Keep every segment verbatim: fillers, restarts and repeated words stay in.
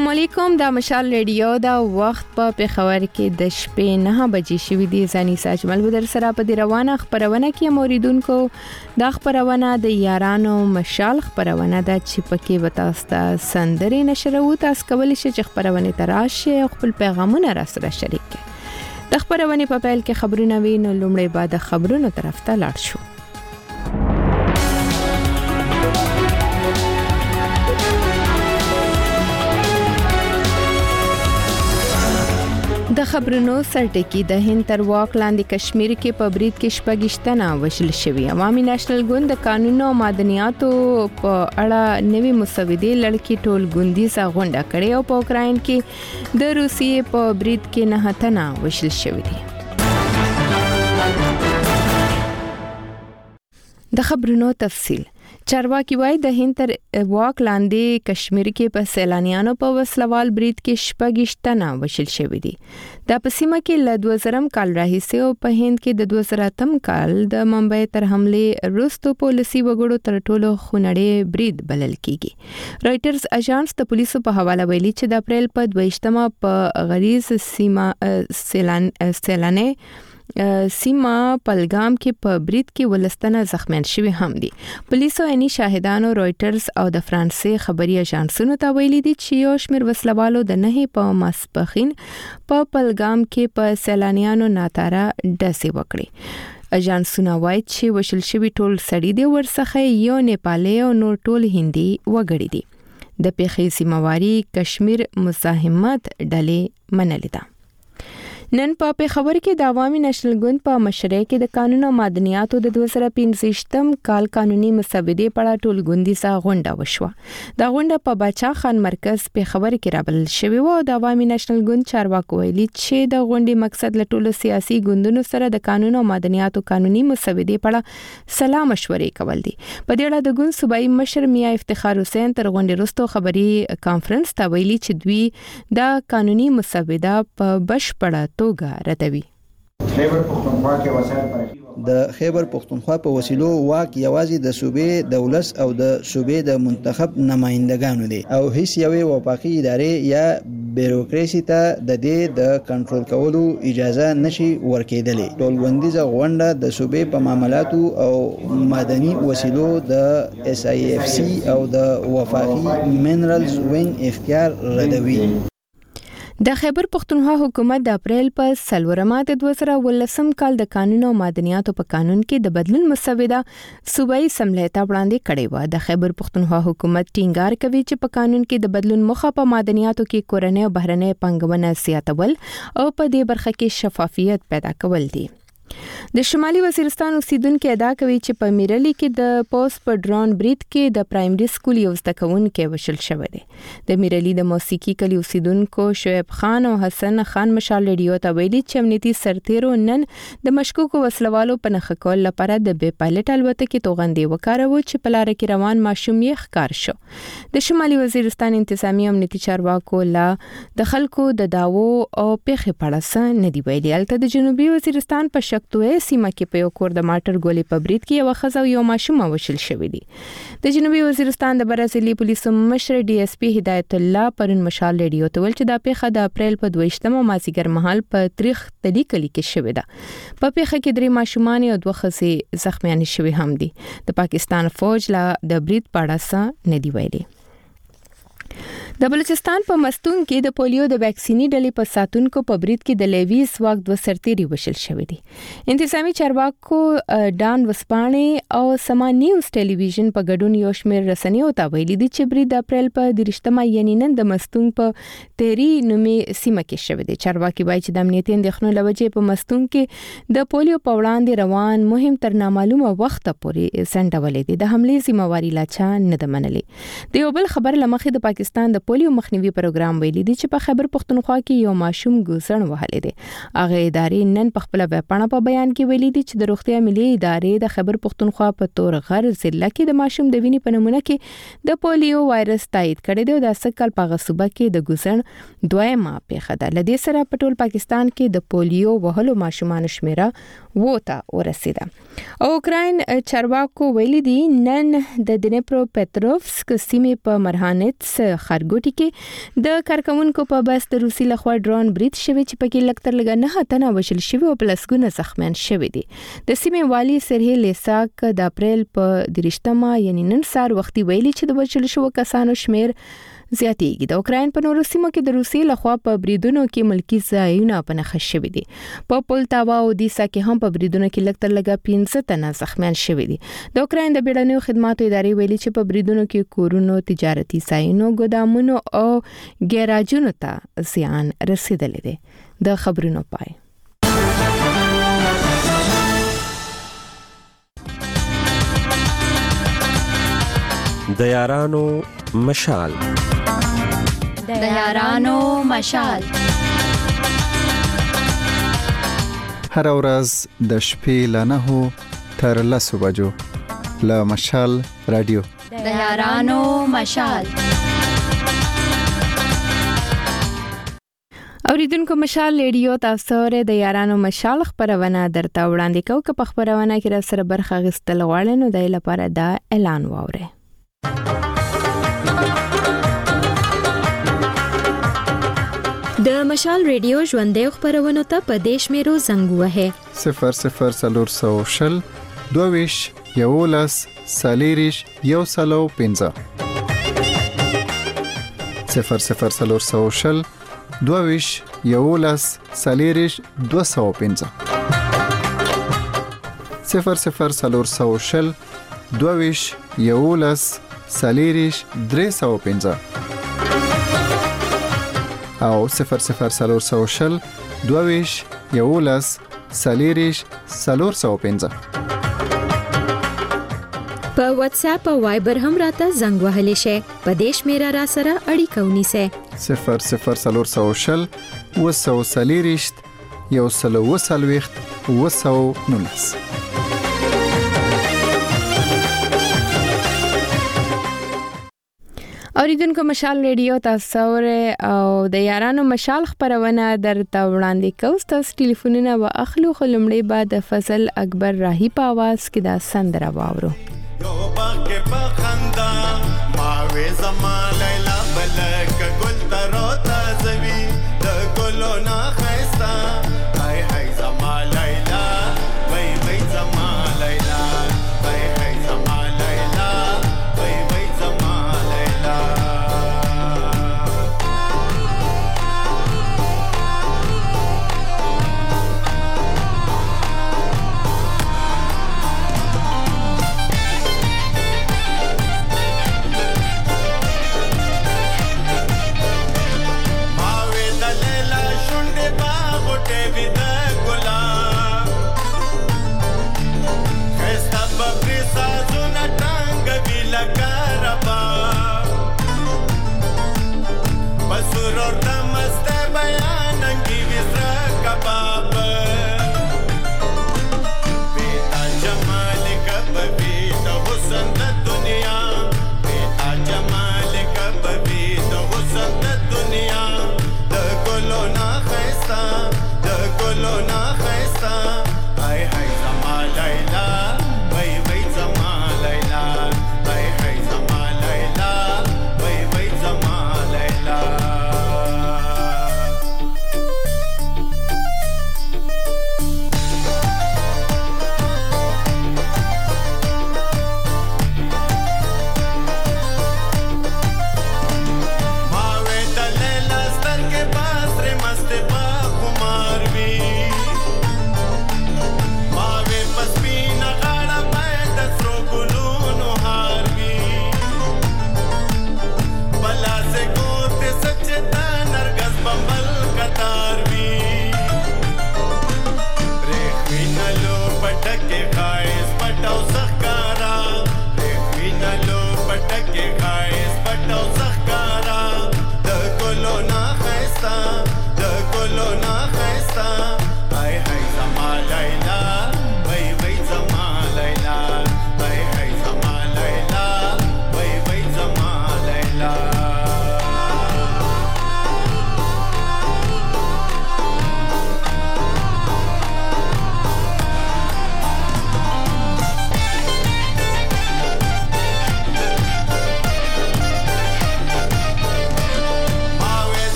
السلام علیکم. دا مشال ریډیو دا وخت په پېښور کې د شپې نه بجې شوې دي. ځاني ساجمل بدر سره په دی روانه خبرونه کې موریدونکو دا خبرونه د یارانو مشال خبرونه ده چې پکې وتاستا سندري نشرو. تاسو کولی شئ چې خبرونه تراشه او خپل پیغامونه را سره شریک کړئ. د خبرونه په پیل کې خبرونه وینو لومړی بعد خبرونو طرف ته لاړ شو. د خبرونو سرټکی د هند تر واک لاندې کشمیر کې په برید کې شپږشتنه وشل شوی. عوامي نېشنل ګوند د قانون او مدنیاتو په اړه نوې مسودې لړکی ټول ګوندیزه غونډه کړې او په اوکراین کې د روسیې په برید کې نه تنه وشل شوی دی. د خبرونو تفصیل. چارواکي وایي د هند تر واک لاندې کشمیر کې په سیلانیانو په وسلوال برید کې شپږشتنه وشل شوی دي. دا په سیمه کې له دوه زره کال راهیسې او په هند کې د دوه زره کال د ممبئی تر حمله وروسته پولیسي وګړو تر ټولو خونړی برید بلل کیږي. رائټرز اژانس د پولیسو په حواله ویلي چې د اپریل په دویشتمه په غریز سیمه سیلان سیلانه سیما پلګام کې په برید کې ولستنه زخمیان شوی هم دي. پولیسو اني شاهدانو رائټرز او د فرانسې خبري اژانسونو ته ویلي دي چې یو شمېر وسلوالو د نه په ماسپخین په پلګام کې په سیلانیانو ناتاره ډسې وکړي. اژانسونه وایي چې وشل شوی ټول سړي دی ورڅخه یو نیپالي او نور ټول هندي وګړي دي. د پیښې سیمواري کشمیر مزاحمت ډلې منلې ده. نن په پېښور کې د عوامي نېشنل ګوند په مشرۍ کې د قانون او مدنیاتو د دوه زره پنځه کال قانوني مسودې په اړه ټول ګوندیزه غونډه وشوه. دا غونډه په باچا خان مرکز پېښور کې راغبل شوې و او د عوامي نېشنل ګوند چارواکو ویلي چې د غونډې مقصد له ټولو سیاسي ګوندونو سره د قانون او مدنیاتو قانوني مسودې په اړه سلا مشورې کول دي. په دې اړه د ګوند صوبایي مشر میاں افتخار حسین تر غونډې وروسته خبري کانفرنس ته ویلي چې دوی د قانوني مسوده په بشپړه توګه ردوي. د خیبر پختونخوا په وسیلو واک یوازې د صوبې د ولس او د صوبې د منتخب نمائندګانو دي او هیڅ یوې وفاقي ادارې یا بیروکراسي ته د دې د کنټرول کولو اجازه نشي ورکېدلی. ټولګوندیزه غونډه د صوبې په معاملاتو او مدني وسیلو د اس آی اف سی او د وفاقي منرالز وینګ اختیار ردوي. د خیبر پختونخوا حکومت د اپریل په څلورمه د دوه زره ولسم کال د قانون او مدنیاتو په قانون کې د بدلون مسوده صوبایي اسمبلی ته وړاندې کړې و. د خیبر پختونخوا حکومت ټینګار کوي چې په قانون کې د بدلون موخه په مدنیاتو کې کورنۍ او بهرنۍ پانګونه زیاتول او په دې برخه کې شفافیت پیدا کول دي. د شمالي وزیرستان اوسیدونکو ادا کوي چې په میرلی کې د پوسټ په ډرون برید کې د پرایمري سکول یو زده کوونکی وشل شوی دی. د میرلی د موسیقي کلی اوسیدونکو شعیب خان او حسن خان مشال ریډیو ته ویلي چې امنیتي سرتیرو نن د مشکوکو وسلوالو په نښه کول لپاره د بې پایلټ الوتکې توغندې وکاروي چې په لار کې روان ماشوم یې ښکار شو. د شمالي وزیرستان انتظامی امنیتي چارواکو لا د خلکو د داوو او پیښې په اړه نه دی ویلي. البته د جنوبي وزیرستان په توې سیمه کې په یو کور د ماټر ګولې په برید کې یو ښځه او یو ماشوم وشل شوی دی. د جنوبي وزیرستان د برازیلي پولیسو مشر ډي اس پی هدایت الله پرون مشال ریډیو ته ویل چې دا پیښه د اپریل په دویشتمه مازیګر مهال په تاریخ تلی کلی کې شوې ده. په پیښه کې درې ماشومان او دوه ښځې زخمیان شوي هم دي. د پاکستان فوج لا د برید په اړه څه نه دی ویلي. د بلوچستان په مستون کې د پولیو د ویکسینی ډلې په ساتونکو په برید کې د لیویس واک دوه سرتیري وشل شوی دي. انتظامی چارواکو ډان وسپانې او سما نیوز ټلویزیون په ګډون یو شمېر رسنیو ته ویلي دي چې برید د اپریل په دریشتمه یعنی نن د مستون په تیری نومي سیمه کې شوی دی. چارواکي وایي چې د امنیتي اندېښنو له وجې په مستون کې د پولیو په وړاندې روان مهم تر نامعلومه وخت پورې سنډولې دي. د حملې ذمہواری لا چا نه ده منلې. د یو بل خبر لمخې د پاکستان د پولیو مخنیوي پروګرام ویلي دي چې په خیبر پختونخوا کې یو ماشوم ګوسړ وهلی دی. هغه ادارې نن په خپل ویبپاڼه په بیان کې ویلي دي چې د روغتیا ملي ادارې د خیبر پختونخوا په تور غر ضلع کې د ماشوم د وینې په نمونه کې د پولیو وایرس تایید کړی دی او د سکل په غصوبه کې د ګوسړ دویمه پیښه ده. لدې سره په ټول پاکستان کې د پولیو وهلو ماشومان شمیره وته ورسیده. او اوکراین چارواکو ویلي دي نن د دنیپرو پټروفسک سیمې په مرهانتس خارګوټي کې د کارکونکو په بس د روسي لخوا ډرون برید شوی چې پکې لکتر لګ نه تنه وشل شوی او پلسګونه زخمیان شوی دي. د سیمې والی سرهی لیساک د اپریل په درشتمه یعنی نن سار وختي ویلي چې د وشل شو کسانو شمیر زیاتېږي. د اوکراین په نورو سیمو کې د روسي لخوا په بریدونو کې ملکی ځایونه په نښه شوي دي. په پولتاوا او دیسا کې هم په بریدونو کې لکتر لګا پنځه تنه زخمیان شوي دي. د اوکراین د بیړنیو خدماتو ادارې ویلي چې په بریدونو کې کورونو، تجارتي ځایونو، ګودامونو او ګیراجونو ته زیان رسیدلی دی. د خبرونو پای. د یارانو مشال د یارانو مشال هر ورځ د شپې له نهو تر لسو بجو له مشال رادیو د یارانو مشال. اوریدونکو مشال ریډیو تاسو سره د یارانو مشال خبرونه درته وړاندې کوو. که په خبرونه کې را سره برخه غوښتل غواړئ نو د لپاره دا اعلان واورئ. د مشال ریډیو ژوندۍ خبرونه ته په دیش میرو زنګ وهه صفر صفر سلور سو شل دویش یولس سالیریش یو سلو پنځه صفر صفر سلور سو شل دویش یولس سالیریش دو سو پنځه صفر صفر سلور سو شل دویش یولس سالیریش درې سو پنځه او صفر صفر سلور سو شل دویش یولس سالیریش سلور سو پنځه. په واتس اپ او وایبر هم راته زنګ وهلی شي. په دیش میرا را سره اړیکه ونیسه صفر صفر سلور سو شل وسو سالیریش یو سلو وسلويخت وسو نونس. اوریدونکو مشال ریډیو تاسو سره او د یارانو مشال خبرونه درته وړاندې کوو. تاسو ټلیفونونه واخلو خو لمړی بعد فضل اکبر راهی په आवाज کې دا سندره واورو. یو باغ کې پخندا ما وې زما لیلا بلک ګل ترو تازوي د ګلو نه خيستا هاي هاي زما لیلا وای وای زما لیلا هاي هاي زما لیلا وای وای زما لیلا.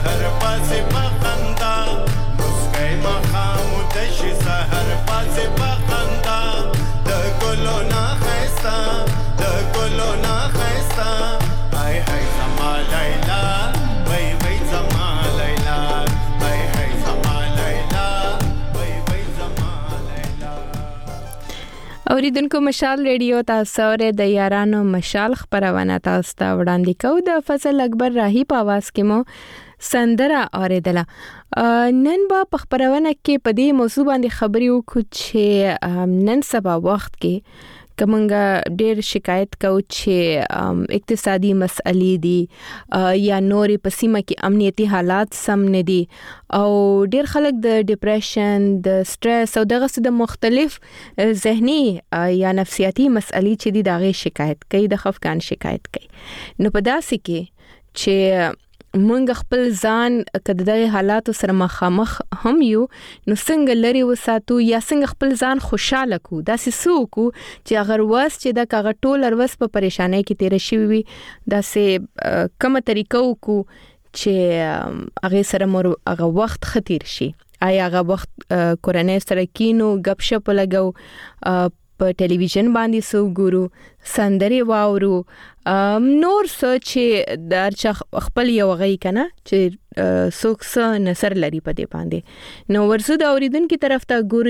سحر پاسې بخندا مسکای مخامو د شي سحر پاسې بخندا د ګلو نه خستا د ګلو نه خستا هاي هاي زما لیلا وای وای زما لیلا هاي هاي زما لیلا وای وای زما لیلا. اوریدونکو مشال ریډیو تاسو سره د یارانو مشال خبرونه تاسو ته وړاندې کوو د فضل اکبر راهی په आवाज کې مو سندره اوریدله. نن با په خبرونه کې په دې موضوع باندې خبرې وکړو چې نن سبا وخت کې کومنګ ډېر شکایت کوي چې اقتصادي مسئلې دي یا نورې په سیمه کې امنیتي حالات سم نه دي او ډېر خلک د ډیپریشن د سټرس او دغه څه د مختلف ذهني یا نفسیاتي مسئلې چې دي دغه شکایت کوي د خفګان شکایت کوي. نو په داسې کې چې مونږ خپل ځان کده د حالاتو سره مخامخ هم یو نو څنګه لري وساتو یا څنګه خپل ځان خوشاله کو داسې سوکو چې اگر واس چې د کاغه ټول ورس په پریشانۍ کې تیر شي وي داسې کومه طریقو کو چې هغه سره مور هغه وخت خطر شي آیا هغه وخت کورنۍ سره کینو غپ شپ لګاو په ټلویزیون باندې سو ګورو سندري واورو نور سوچ در چ خپل یو غي کنه چې سوکس نصر لري په دې باندې نو ورسو د اوریدونکو طرف ته ګورو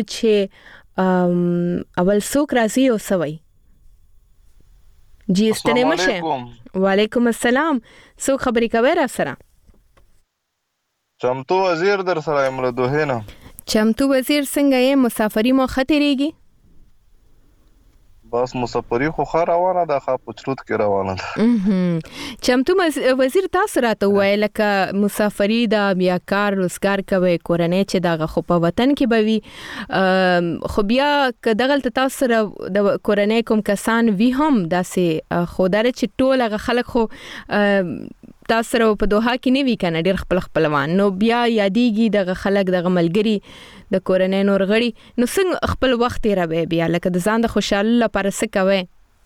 چې اول سوک راځي او سوي جی ستنه مشه وعلیکم السلام سو خبرې کوي را سره چمتو وزیر در سره امر دوه نه چمتو وزیر څنګه یې مسافری مو خطرېږي بس مسافری خو خا روانه ده خا پچروت کې روانه ده. چمتو وزیر تاسو راته وای لکه مسافری دا بیا کار روزګار کوي کورنۍ چې دغه خو په وطن کې بوي خو بیا کدغل تاسو سره د کورنۍ کوم کسان وی هم داسې خوداره چې ټول هغه خلک خو تاسو سره په دوحه کې نه وی کنه ډېر خپل خپلوان نو بیا یادېږي دغه خلک دغه ملګری د کورنۍ نور غړي نو څنګه خپل وخت راوي بیا لکه د ځان د خوشاله لپاره څه کوي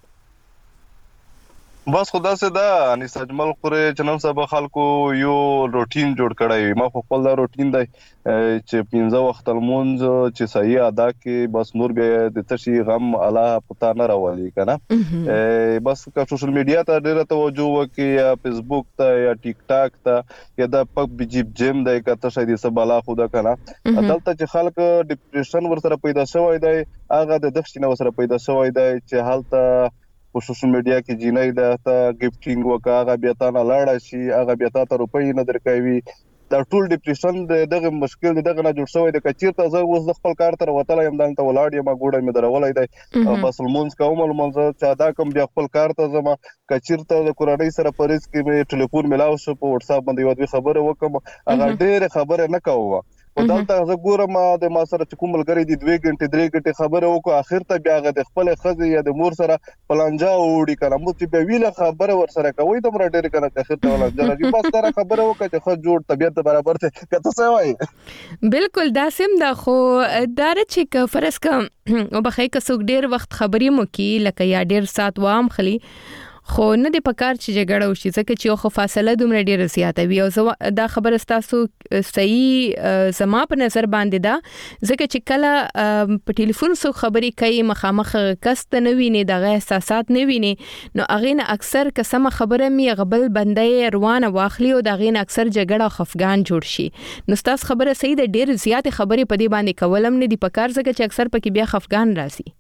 بس خدا سے دا انیس اجمل خوري چې نن سبا خلکو یو روټین جوړ کړی ما خپل دا روټین دی چې پنځه وخت المونز چې صحیح ادا کې بس نور به د تشي غم الله پتا نه راولي کنه بس کا سوشل میډیا ته ډیره توجه وکي یا فیسبوک ته یا ټیک ټاک ته یا د پک بجیب جیم دی کته شې د سبالا خدا کنه عدالت چې خلک ډیپریشن ور سره پیدا شوی دی هغه د دښتینه ور سره پیدا شوی دی چې حالت په سوشل میډیا کې جنۍ د تا گیفټینګ وکاغه بیا تا نه لاړ شي هغه بیا تا ته روپۍ نه درکوي دا ټول ډیپریشن دغه مشکل دغه نه جوړ شوی د کچیر ته زه اوس د خپل کار تر وتل یم دلته ولاړ یم ګوډه مې درولای دی بس المونز کوم المونز چې دا کوم بیا خپل کار ته زما کچیر ته د کورنۍ سره پریز کې مې ټلیفون ملاو شو په واتس اپ باندې یو خبره وکم هغه ډېر خبره نه کوم او دلته زه ګورم د ما سره چې کوم ملګری دی دوه غنټې درې غنټې خبره وکړه اخر ته بیا غد خپل خزه یا د مور سره پلانجا وړي کړه مو چې به ویله خبره ور سره کوي د مر ډېر کنه اخر ته ولنجا راځي بس سره خبره وکړه چې خو جوړ طبيعت برابر ته کته څه وای بالکل دا سم دا خو دار چې فرض کا او بخې که څوک ډېر وخت خبرې مو کی لکه یا ډېر سات وام خلی خو نه د پکار چې جګړه وشي ځکه چې خو فاصله دومره ډیره زیاته وي او دا خبره تاسو صحیح زما په نظر باندې دا ځکه چې کله په ټلیفون سو خبرې کوي مخامخ کست نه ویني دغه احساسات نه ویني نو اغه نه اکثر قسمه خبره می غبل بندې روانه واخلي او دغه نه اکثر جګړه خفګان جوړ شي نو تاسو خبره صحیح د ډیر زیات خبرې په دې باندې کولم نه دی پکار ځکه چې اکثر پکې بیا خفګان راځي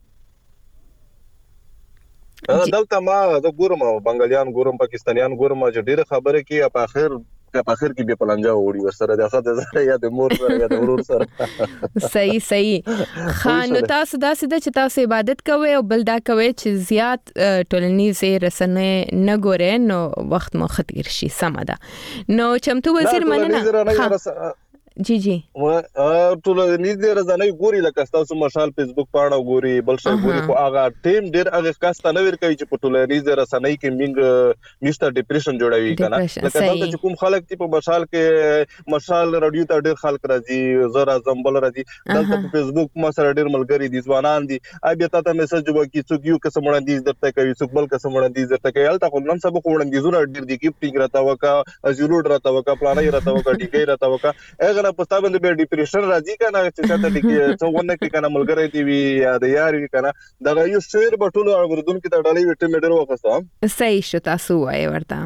دلته ما د ګورم بنگالیان ګورم پاکستانیان ګورم چې ډیره خبره کوي په اخر په اخر کې به پلنجا وړي ورسره د خاطر زره یا د مور سره یا د ورور سره صحیح صحیح خان تاسو دا سده چې تاسو عبادت کوئ او بل دا کوئ چې زیات ټولنیزه رسنۍ نه ګورئ نو وخت مو خطر شي سم ده نو چمتو وزیر مننه جی جی ټول نږدې رضانه ګوري لکه تاسو مشال فیسبوک پاڼه ګوري بل څه ګوري خو هغه ټیم ډیر هغه کاسته نه ور کوي چې په ټول نږدې رسنۍ کې منګ میسټر ډیپریشن جوړوي کنه لکه دا چې کوم خلک چې په مشال کې مشال رادیو ته ډیر خلک راځي زرا زمبل راځي دلته په فیسبوک ما سره ډیر ملګری دي ځوانان دي ابي ته میسج وکي څوک یو قسم وړاندیز درته کوي څوک بل قسم وړاندیز درته کوي الته خو نن سبا وړاندیزونه ډیر دي گیفټینګ راته وکا ازیلوډ راته وکا پلانای راته وکا ډیګي راته وکا اګه نه پستا باندې به ډیپریشن راځي کنه چې څه ته ډیګي څونه کې کنه ملګری دی وی یا د یار وی کنه دا یو شعر بټولو اوردون کې ته ډالۍ وټ میډر وکړم صحیح شو تاسو وای ورته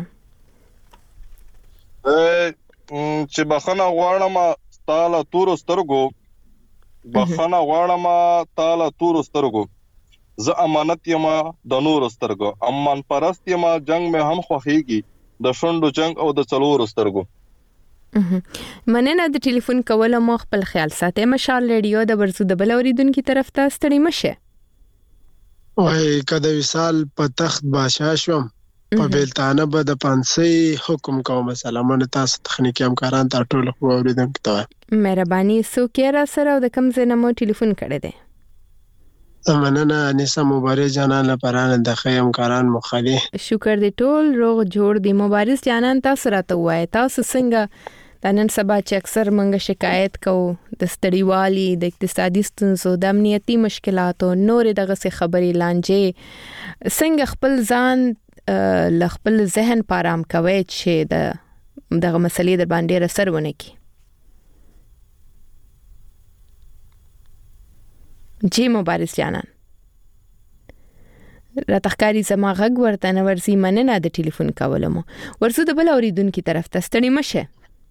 چې بخنه غواړم تعالی تور سترګو بخنه غواړم تعالی تور سترګو ز امانت یما د نور سترګو امان پرست یما جنگ مې هم خوخيږي د شوندو جنگ او د څلور سترګو مننه د ټلیفون کول مو خپل خیال ساتئ مشال ریډیو د ورزو د بل اوریدونکو طرف ته ستړي مشه وای کده وصال په تخت بادشاہ شوم په بیلتانه به د پانسي حکم کوم سلامونه تاسو تخنیکی همکاران ته ټول خو اوریدونکو ته مهرباني سو کې را سره د کم زنه مو ټلیفون کړی دی مننه انیسا مبارز جانان لپاره د خیم کاران مخالي شکر دی ټول روغ جوړ دی مبارز جانان تاسو راته وای تاسو څنګه د نن سبا چې اکثر منګه شکایت کوو د ستړیوالي د اقتصادي ستونزو د امنیتي مشکلاتو نورې دغه څه خبرې لانجې څنګه خپل ځان ل خپل ذهن پارام کوي چې د دغه مسلې در باندې اثر ونه کړي جی مبارز جانان را تخکاری زما غږ ورته نه ورزي مننه د ټلیفون کولمو ورسو د بل اوریدونکو طرف ته ستړي مشه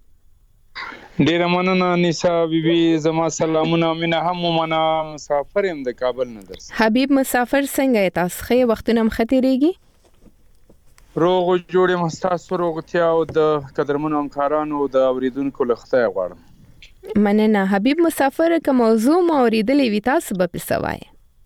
ډیر مننه نسا بیبي زما سلامونه مینه هم منه مسافر يم د کابل نه درس حبيب مسافر څنګه تاسو خې وختونه مختيريږي روغ جوړې مستاسو روغتیا او د قدرمنو همکارانو د اوریدونکو لخته غواړم مننه حبيب مسافر کوم موضوع مو اوریدلې وی تاسو به پسوای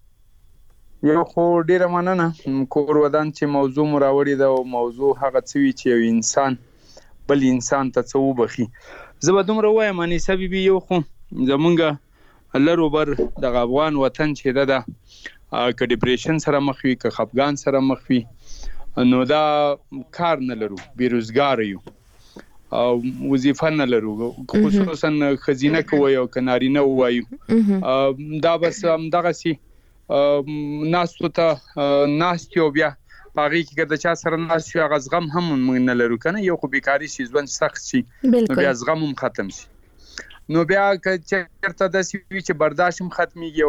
یو خو ډیر مننه کور ودان چې موضوع مراوړی دا موضوع هغه څوی چې انسان بل انسان ته څو بخي زه به دومره وایم اني سببي یو خو زمونږ لرو بر د افغان وطن چې دا ک ډیپریشن سره مخ وي ک خفګان سره مخ وي نو دا کار نه لرو بیروزګار یو او وظیفه نه لرو خصوصا خزینه کوي او کنارینه وایو دا بس دغه سي ناستو ته ناستیو بیا پاغي کې د چا سره ناس یو غزغم هم مونږ نه لرو کنه یو خو بیکاری شي ځوان سخت شي نو بیا زغم هم ختم شي نو بیا که چرته د سی چې برداشت هم ختميږي او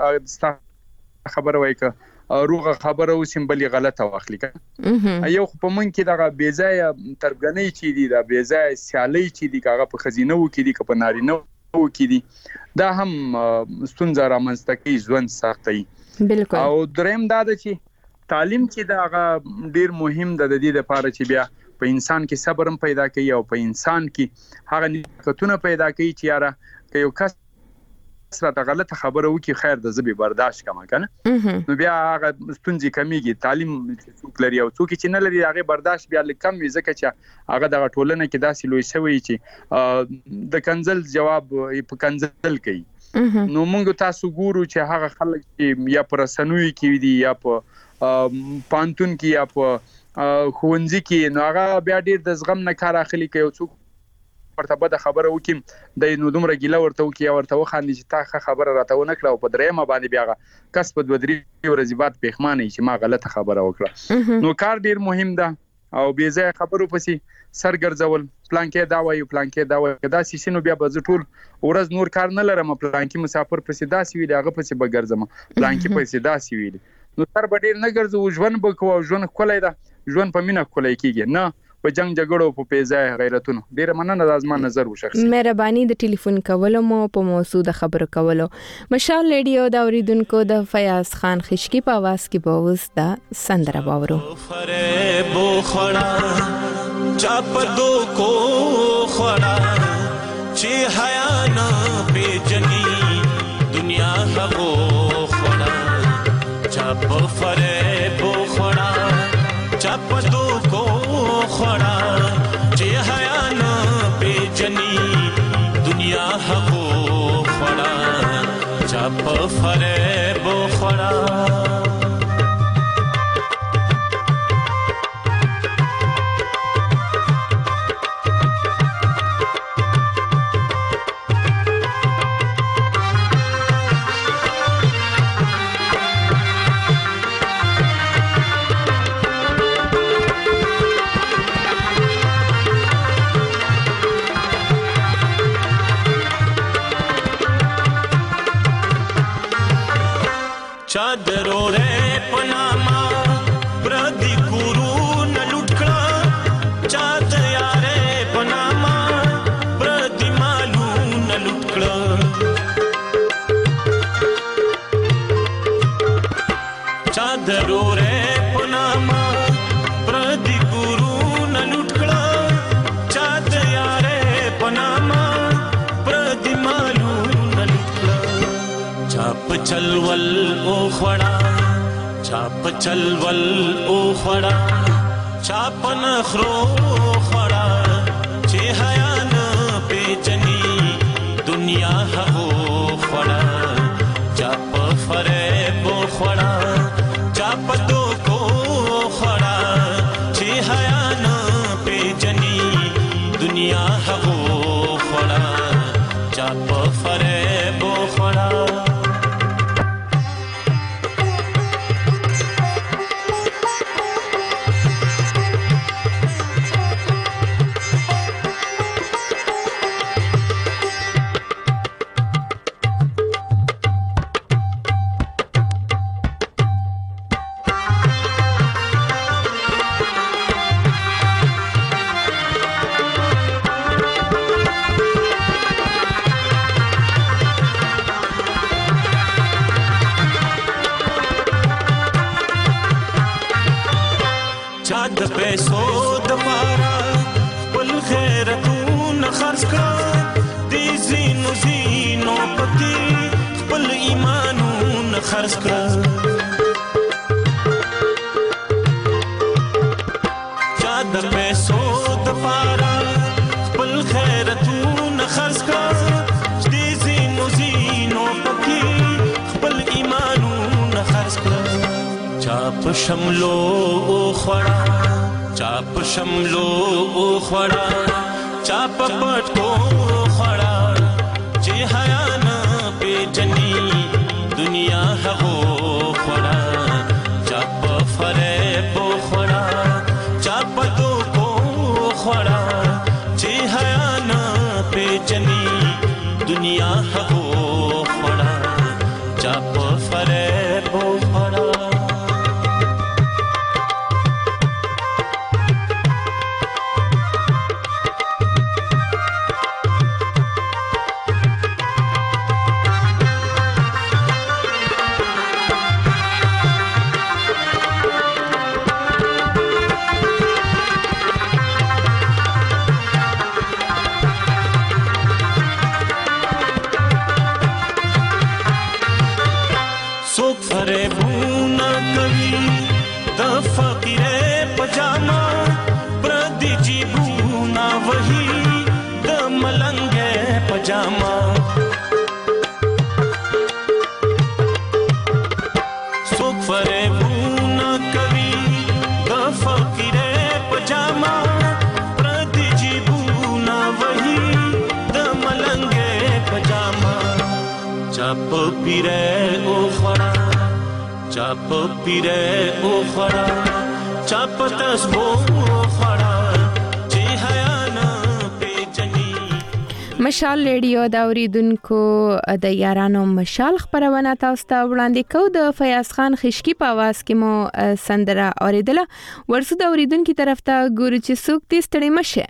کس خبره وای ک روغه خبره وسیم بلې غلطه واخلي ک یو خو په مونږ کې دغه بیځای ترګنۍ چي دي دا بیځای سیالي چي دي کاغه په خزینه و کې دي ک په نارینه و کې دي دا هم ستونزه رامنځته کوي ځوان سختي بالکل او دریم دا د چې تعلیم چې دا ډیر مهم د دې لپاره چې بیا په انسان کې صبر هم پیدا کوي او په انسان کې هغه نعمتونه پیدا کوي چې یاره که یو کس سره غلطه خبره وکي خیر د زبې برداشت کما کنه نو بیا هغه ستونزې کمیږي تعلیم څوک لري او څوک چې نه لري هغه برداشت بیا لکم وي ځکه چې هغه د ټولنه کې داسې لوی شوی چې د کنزل جواب په کنزل کوي نو موږ تاسو ګورو چې هغه خلک چې یا پر سنوي کې دي یا په پانتون کې یا په خوندزي کې نو هغه بیا ډیر د زغم نه کار اخلي کوي څوک ورته بده خبره وکیم د نو دومره ګیله ورته وکي ورته وخاندي چې تا خبره راته ونه کړه او په درېمه باندې بیا کس په دوه درې ورځې بعد پېښمانه چې ما غلطه خبره وکړه نو کار ډیر مهم ده او بې ځای خبرو پسې سر ګرځول پلان کې دا وایو پلان کې دا وایو دا سیسینو بیا به ټول ورځ نور کار نه لرم پلان کې مسافر پسې دا سی ویل هغه پسې به ګرځم پلان کې پسې دا سی ویل نو تر به ډیر نه ګرځو ژوند به کوو ژوند کولای دا ژوند په مینا کولای کیږي نه په جنگ جګړو په پیځای غیرتونو ډیر مننه د ازمان نظر و شخصي مهرباني د ټلیفون کولو مو په موضوع د خبرو کولو مشال ریډیو دا اوریدونکو د فیاض خان خشکی په आवाज کې بوز دا سندره باورو فریب خړا چاپ دو کو خړا چې حیا نه پیجنی دنیا هغو خړا چاپ فریب خړا چاپ دو کو خړا چې حیا نه پیجنی دنیا چاپ فریب خوڑا चादरो रे पनामा प्रदी कुरू न लुटकड़ा चाद यारे पनामा प्रदी मालू न लुटकड़ा चादरो रे पनामा प्रदी कुरू न लुटकड़ा चाद यारे पनामा प्रदी मालू न लुटकड़ा चाप चलवल ओ खड़ा चाप चलवल ओ खड़ा चाप नखरो खड़ा चे हया न पेचनी दुनिया हो खड़ा चाप फरेब खड़ा चाप दो को खड़ा चे हया न पेचनी दुनिया हो खड़ा चाप फरेब खड़ा चाद पैसो दपारा पल खैरतून खर्च का दी जीनो जीनो पति पल ईमानून खर्च का चाद पैसो दपारा पल खैरतून खर्च का दी जीनो जीनो पति पल ईमानून खर्च का चाप शमलो ओ खड़ा चाप शमलो ओ खड़ा चाप पटको खड़ा जे हया न पेचनी दुनिया हो खड़ा चाप फरेब खड़ा चाप दो को खड़ा जे हया न पेचनी दुनिया हो खड़ा चाप फरेब खड़ा पजामा प्रदी जी भूना वही द मलंगे पजामा सुख फरे भूना कवि द फकीरे पजामा प्रदी जी भूना वही द मलंगे पजामा चाप पीरे ओ खड़ा चाप पीरे ओ खड़ा चाप तस्बो खड़ा जे हया न पेचनी مشال ریډیو دا اوریدونکو د یارانو مشال خبرونه تاسو ته وړاندې کوو د فیاض خان خشکی په आवाज کې مو سندره اوریدله ورسو د اوریدونکو طرف ته ګورو چې څوک دې ستړي مشه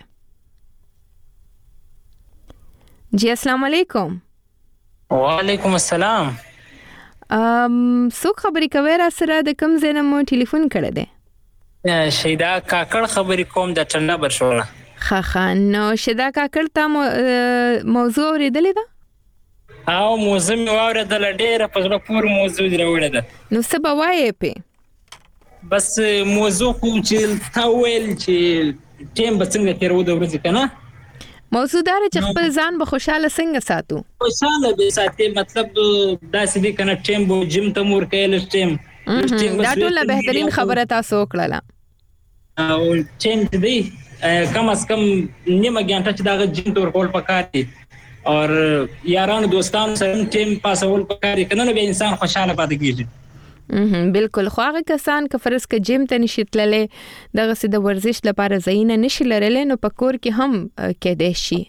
جی السلام علیکم وعلیکم السلام ام څوک خبرې کوي را سره د کوم ځای نه مو ټلیفون کړی دی شیدا کاکړ خبرې کوم د ټنډه برشوله خا خان نو شیدا کاکړ ته موضوع اوریدلې ده او موضوع مې واورېدله ډېره په زړه پورې موضوع دې راوړې ده نو څه به وایې پې بس موضوع خو چې تا وویل چې ټیم به څنګه تېرو د ورځې که نه موضوع دا چې خپل ځان به خوشاله څنګه ساتو؟ خوشاله به ساتي، مطلب داسې دي کنه ټیم به جیم ته مور کېل ټیم دا ټول بهترین خبره تاسو وکړه او ټیم دې کم از کم نیمه غنټه چې دا جیم تور کول پکار دي اور یارانو دوستانو سره ټیم پاسول پکار دي کنه به انسان خوشاله پاتې کیږي. بالکل. خو هغه کسان که فرض ک جیم ته نشي تللې دغه سید ورزش لپاره زینه نشي لرلې نو پکور کې هم کې دی شي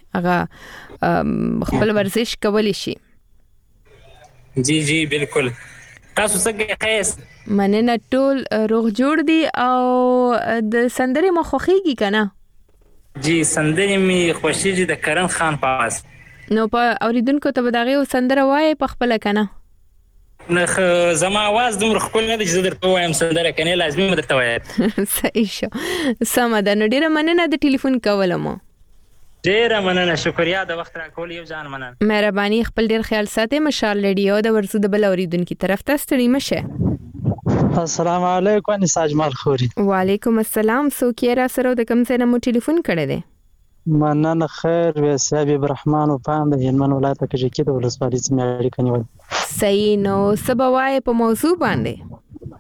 هغه خپل ورزش کولی شي. جی جی بالکل. تاسو څنګه خیس؟ مننه ټول روغ جوړ دي او د سندرې مخوخيږي کنه؟ جی سندرې می خوشیږي د کرن خان پاس. نو په اوریدونکو ته بداغه سندره وای په خپل کنه؟ نخ زما आवाज دومره خپل نه د درته وایم سندره کنه لازمي درته وایم. صحیح شو. سم ده. نو ډیره مننه د ټلیفون کولم. ډیره مننه، شکریا د وخت راکول یو ځان مننه. مهرباني، خپل ډیر خیال ساتئ. مشال ریډیو د ورزو د بل اوریدونکو طرف ته ستړي مشه. السلام علیکم نساج مال خوري. وعلیکم السلام. سوکیرا سره د کوم ځای نه مو ټلیفون کړی دی؟ مننه خیر ویسه حبیب الرحمن او پام د هلمند ولایت کې کې د ولسوالۍ څخه اړیکه نیول. صحیح. نو سبوای په موضوع باندې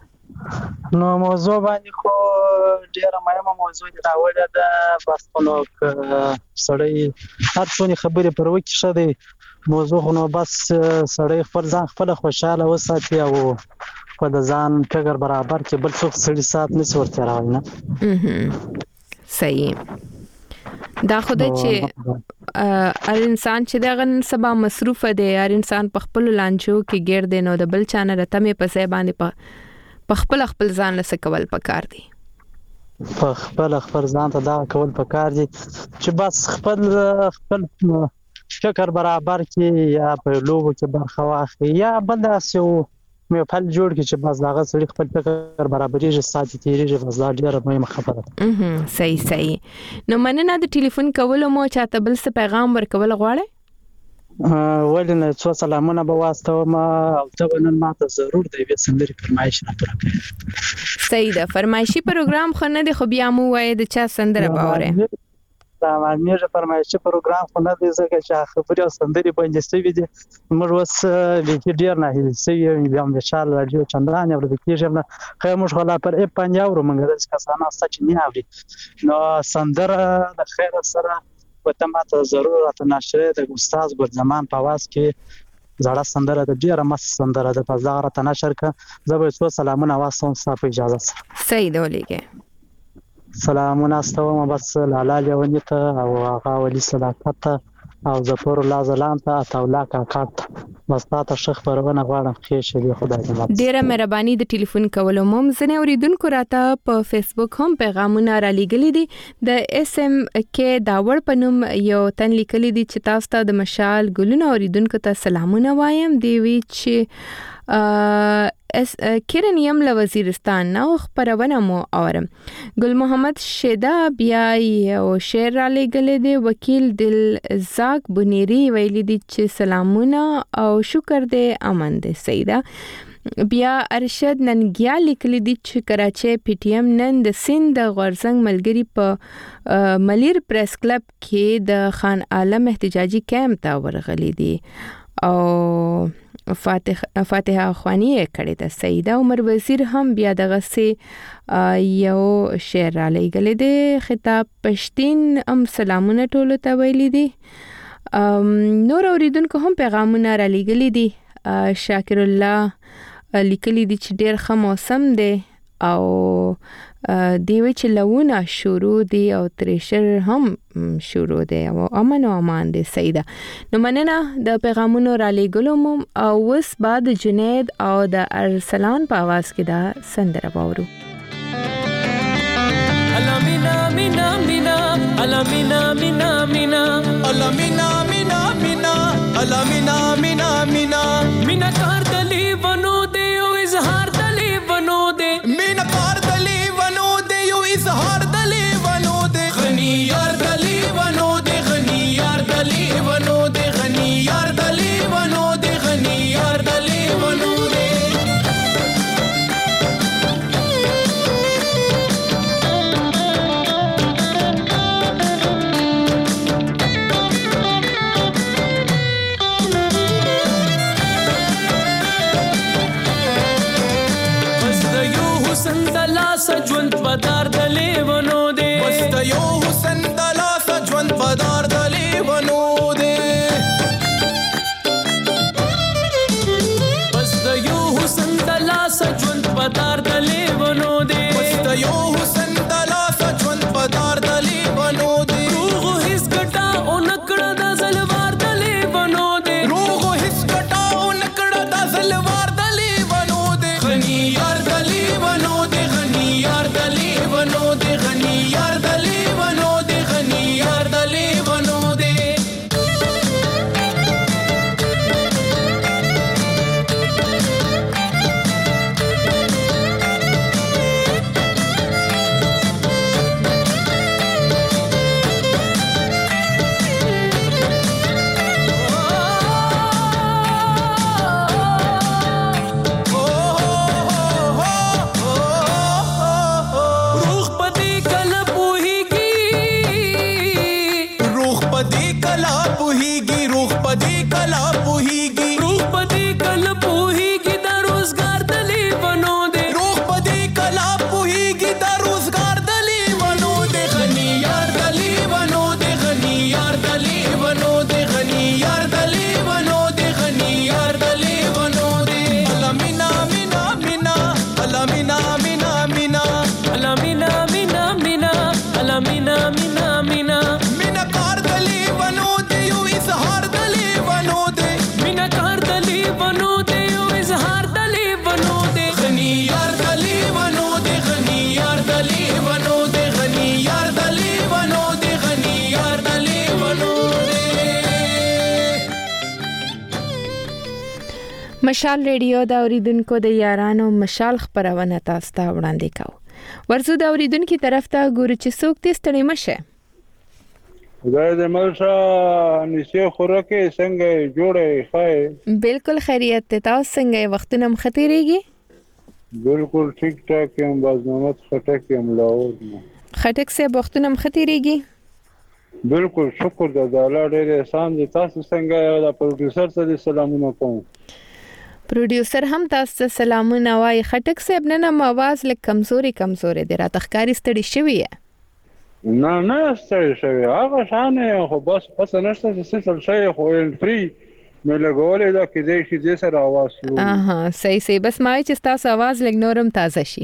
نو موضوع باندې خو ډیره مهمه موضوع دی راوړل ده بس نو سړی هر څونه خبرې پر وکی شته موضوع نو بس سړی خپل ځان خپل خوشاله وساتي او په د ځان ټګر برابر کې بل څوک سړی سات نه ورته راوړي نه. صحیح. دا خدای چې هر انسان چې دغه سبا مصروف دی، هر انسان په خپل لانجو کې ګیر دی نو د بل چانه رته مې په ځای باندې په په خپل خپل ځان له کول پکار دي. په خپل خپل ځان ته دا کول پکار دي چې بس خپل خپل فکر برابر کې یا په لوبو کې برخه واخلي یا بل داسې مې په جوړ کې چې بس داغه سړي خپل فکر برابرېږي ساتي تیریږي بس دا ډیره مهمه خبره ده. اها صحیح صحیح. نو مننه د ټلیفون کولو مو چاته بل څه پیغام ورکول غواړئ؟ ولنه څو سلامونه به واسطه ما او ته نن ماته ضرور دی به سندري فرمایش نه پوره. صحیح ده. فرمایشي پروګرام خو نه دی خو بیا مو وای د چا سندره باوره دا مې فرمایشي پروګرام خو نه دی ځکه چې خبري او سندري باندې ستوي دي موږ وس لیکي ډیر نه هي سي بیا هم شال راډیو چندران ور د کیږي نه خو موږ غلا پر اپ باندې اورو موږ د کسانه ستچ نه اوري نو سندره د خیر سره وته ماته ضرورت نشره د استاد ګل زمان په واس کې زړه سندره د ډیره مس سندره د پزاره ته نشر ک زبر څو سلامونه واسم صاحب اجازه صحیح دی ولېګه سلامونه استوم بس لالا لیونیت او هغه ولي صداقت او ظفر الله زلام ته تاولا کاکات بس تاسو شخ پرونه غواړم خیر دی خدای دې ډیره مهرباني د ټلیفون کولو مم زنه اوریدونکو راته په فیسبوک هم پیغامونه را لګلې دي د اس ام کې داوړ پنوم یو تن لیکلي دي چې تاسو ته د مشال ګلونه اوریدونکو ته سلامونه وایم دی وی چې اس کرنیم له وزیرستان نو خبرونه مو اورم. ګل محمد شیدا بیا یو شعر را لګلې دی وکیل دل زاک بنيري ویلي دي چې سلامونه او شکر دې امن دې سیدا. بیا ارشد ننګیا لیکلي دي چې کراچي پی ټی ایم نن د سند غورزنګ ملګری په ملیر پریس کلب کې د خان عالم احتجاجي کیمپ ته ورغلي دي او فاتح فاتحه خوانی کړي د سیده عمر وزیر هم بیا دغه سي یو شعر را لګل دي خطاب پښتين ام سلامونه ټولو ته ویلي دي. نور اوریدونکو هم پیغامونه را لګل دي. شاکر الله لیکلي دي چې ډېر ښه موسم دی او دیوی چې لونه شروع دی او تریشر هم شروع دی او امن او امان دی سیده. نو مننه د پیغامونو را لګلو مو او وس بعد جنید او د ارسلان په आवाज کې دا سندره باورو. الامینا مینا مینا الامینا مینا مینا الامینا مینا مینا الامینا مینا مینا مینا کار دلی ونو دی او اظهار دلی ونو دی مینا کار دلی ونو دی او اظهار دلی ونو دی غنی یار دلی ونو دی غنی یار دلی ونو دی غنی یار دلی ونو دی غنی یار دلی ونو دی کلا پوهیږي روح پدې کلا پوهیږي روح پدې کلا پوهیږي د روزګار د لیونو دې روح پدې کلا پوهیږي د روزګار د لیونو دې غني یار د لیونو دې غني یار د لیونو دې غني یار د لیونو دې غني یار د لیونو دې الامینا مینا مینا الامینا مینا مینا الامینا مینا مینا الامینا مینا مینا مینا کار د لیونو دې یو اظهار د لیونو دې مینا کار د لیونو دې یو اظهار د لیونو دې غني یار د لیونو دې غني یار د لیونو دې غني یار د لیونو دې غني یار د لیونو دې مشال ریډیو دا اوریدونکو د یارانو مشال خبرونه تاسو ته وړاندې کوي ورزو دا اوریدونکو طرف ته ګورو چې څوک دې ستړي مشه خدای دې ملشه نشي خوراکي څنګه جوړه خای بالکل خیریت ته تاسو څنګه وختونه مختيريږي بالکل ٹھیک ٹھاک یم باز محمد خټک یم لاور خټک سے وختونه مختيريږي بالکل شکر د الله ډېر احسان دي تاسو څنګه دا پروډوسر ته سلامونه کوم پروډوسر هم تاسو ته سلامونه وای خټک صاحب نن आवाज لکه کمزوري کمزوري دی را تخکاری ستړي شوی نه نه ستړي شوی هغه شانه خو بس پس نشته چې څه شي خو فری مې لګولې دا کې دې شي دې سره आवाज شروع اها صحیح صحیح بس ما چې تاسو आवाज لګ نورم تازه شي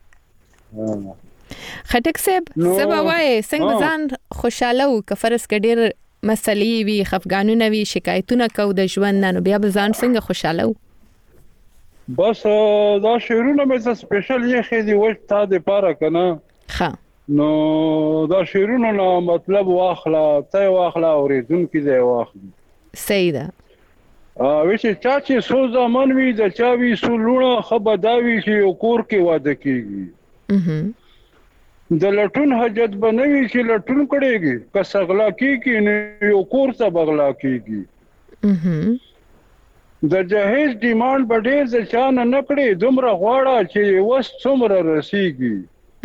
خټک صاحب سبا وای څنګه ځان خوشاله او کفرس کډیر مسلې وی خفګانونه وی شکایتونه کو د ژوند نه بیا به ځان څنګه خوشاله بس دا شعرونه مې سپیشل یې خېدي وښ تا د پاره کنه ها نو دا شعرونه نو مطلب واخلا ته واخلا اوریدونکو دې واخلي صحیح ده ا وښه چا چې سو زمان وی د چا وی سولونه خبرداوي چې یو کور کې واده کیږي د لټون حاجت بنوي چې لټون کړيږي که سغلا کیږي نو یو کور ته بغلا کیږي د جهیز ډیماند بډې ز چان نه کړي دومره غواړه چې وس څومره رسیږي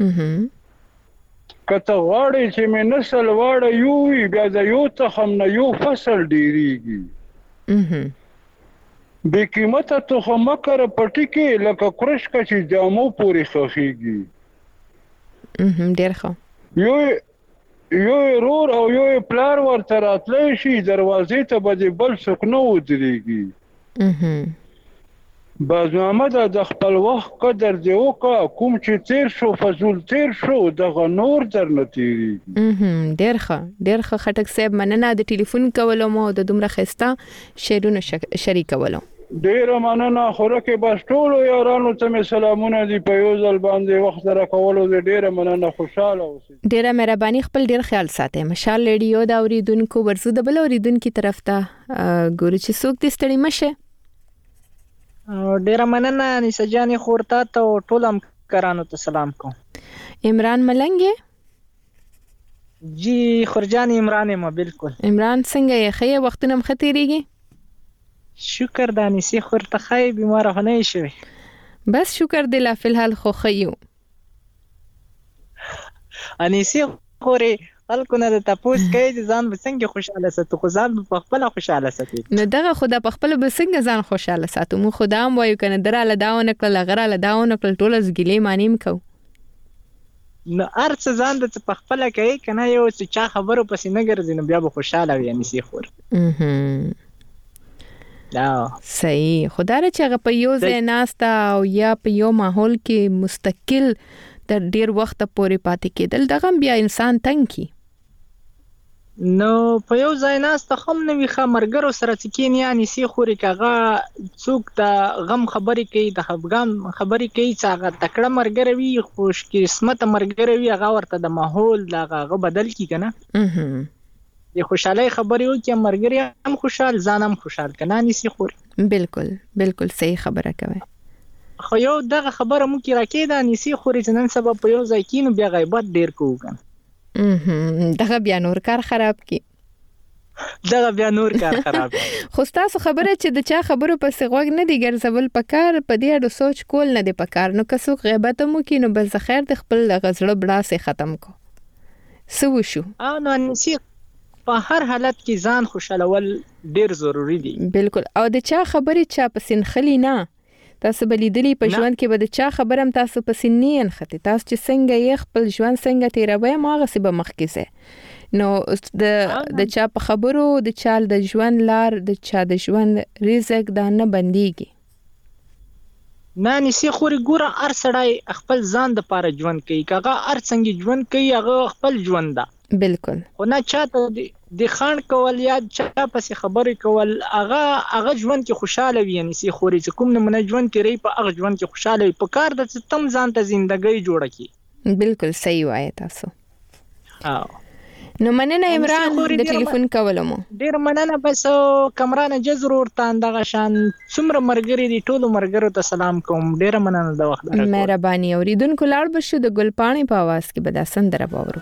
کته غواړي چې مې نسل واړه یو وی بیا د یو تخم نه یو فصل ډیریږي به قیمته تخم کر پټی کې لکه کرش کچې جامو پوری خخيږي ډیر ښه یو یو رور او یو پلار ورته راتلی شي دروازې ته به بل څوک نه ودرېږي باز محمد د خپل وخت قدر دی وکړه کوم چې تیر شو فزول تیر شو دغه نور در نتیریږي ډیر ښه ډیر ښه خټک صاحب مننه د ټلیفون کولو مو د دومره خسته شیرونه شریکولو ډیر مننه خوراکه بس ټول یارانو ته سلامونه دی په یو ځل باندې وخت راکولو ډیر مننه خوشاله اوسئ ډیر مهرباني خپل ډیر خیال ساتئ مشال ریډیو دا اوریدونکو ورزو د بل اوریدونکو طرف ته ګورو چې څوک دې ستړي مشه ډیر مننه نسجاني خورتا ته ټول هم کرانو ته سلام کوم عمران ملنګ جی خرجان عمران ما بالکل عمران څنګه یې خې وختونه مختيريږي شکر دانی سی خورته خای بیمار نه شوی بس شکر دی لا فلحال خو خيو اني سی خوري خلکو نه د تاسو کې ځان بسنګ خوشاله ساتو خو ځان په خپل خوشاله ساتي نو دغه خدا په خپل بسنګ ځان خوشاله ساتو مو خدام وایو کنه دراله داونه کړل غره له داونه کړل ټول زګلې مانیم کو نو ارڅ ځان د په خپل کې کنه یو چې چا خبرو پسې نه ګرځي نو بیا به خوشاله وي اني سی خور اها دا صحیح خدای چې هغه په یو ځای ناستا او یا په یو ماحول کې مستقل تر ډیر وخت پورې پاتې کېدل دغه بیا انسان تنګ کی نو په یو ځای ناستا هم نوې خمرګرو سره چکین یعنی سی خوري کغه څوک د غم خبرې کوي د خفګان خبرې کوي چې هغه تکړه مرګروي خوش قسمت مرګروي هغه ورته د ماحول دغه بدل کی کنه د خوشاله خبرې او کې مرګري هم خوشحال ځان هم خوشحال کنه نسی خوري بالکل بالکل صحیح خبره کوي خو یو دغه خبره مو کې راکې دا نسی خوري چې نن سبا په یو ځای کې نو بیا غیبت ډیر کوو اها دغه بیا نور کار خراب کی دغه بیا نور کار خراب خو تاسو خبره چې د چا خبرو پسې غوږ نه دی ګرځول پکار په دې اړه سوچ کول نه دی پکار نو که څوک غیبت مو کې نو بس خیر د خپل غزړه بڑا سي ختم کو سو شو ا نو نسی په هر حالت کې ځان خوشالول ډیر ضروری دي. بالکل. او د چا خبرې چا پسین خلی نه، تاسو بلیدلی په ژوند کې به د چا خبرم تاسو پسین نه انخته، تاسو چې څنګه یې خپل ژوند څنګه تیروي ماغه سی به مخکې سه. نو د د چا په خبرو د چا د ژوند لار د چا د ژوند رزق دا نه بنديږي. نه نسی خوري ګوره هر سړی خپل ځان د پاره ژوند کوي، کاغه هر څنګه ژوند کوي هغه خپل ژوند ده. بالکل. خو نه چاته د خان کول یا چا پسې خبرې کول هغه هغه ژوند کې خوشاله وي. نسی خوري چې کوم نه ژوند کوي په هغه ژوند کې خوشاله وي، په کار د تم ځان ته ژوندۍ جوړه کی. بالکل صحیح وایي تاسو. ها نو مننه عمران د ټلیفون کولو مو. ډیر مننه. بس کمرانه جزر ورته اندغه شان څومره مرګري دي ټولو مرګرو ته سلام کوم. ډیر مننه د وخت درکو. مهرباني. اوریدونکو لاړ بشو د ګلپاڼې په आवाज کې به دا سندره باورو.